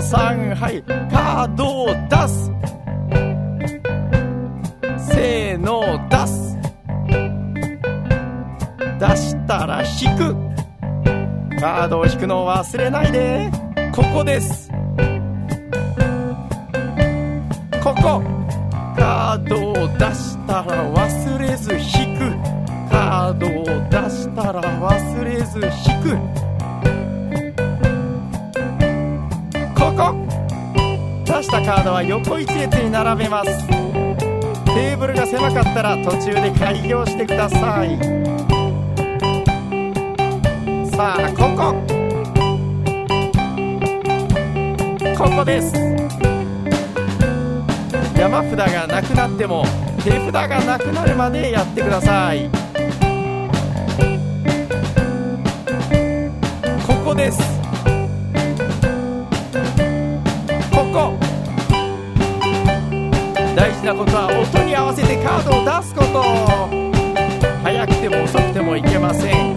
さん、はい、カードを出す。せーの、出す。出したら引く。カードを引くのを忘れないで。ここです。ここ。カードを出したら忘れず引く。カードを出したら忘れず引く。ここ。出したカードは横一列に並べます。テーブルが狭かったら途中で開業してください。さあ、ここです。山札がなくなっても手札がなくなるまでやってください。ここです。ここ。大事なことは音に合わせてカードを出すこと。早くても遅くてもいけません。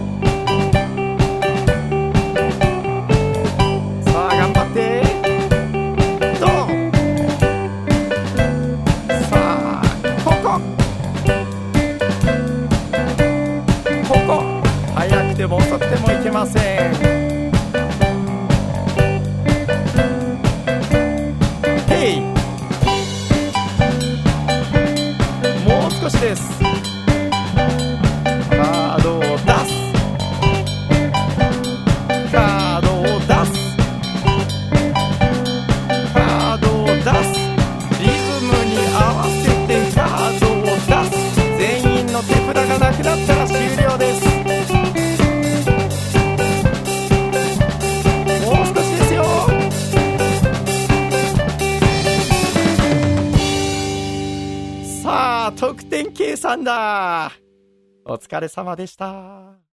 さあ頑張って。ドン。さあここ。早くても遅くてもいけません。ヘイ。もう少しです。カードを出す。カードを出す。カードを出す。リズムに合わせてカードを出す。全員の手札がなくなったら終了です。もう少しですよ。さあ、得点計算だ。お疲れ様でした。